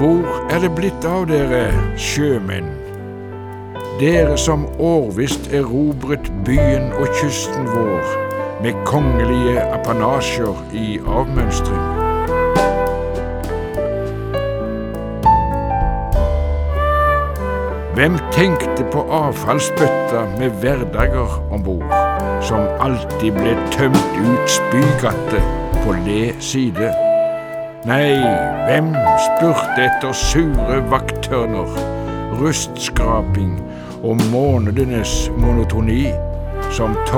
Hvor er det blitt av dere, sjømenn? Dere som årvisst erobret byen og kysten vår med kongelige apanasjer i avmønstring. Hvem tenkte på avfallsbøtta med hverdager ombord, som alltid ble tømt ut spygatte på le side? Nei, hvem spurte etter sure vakttørner, rustskraping og månedenes monotoni, som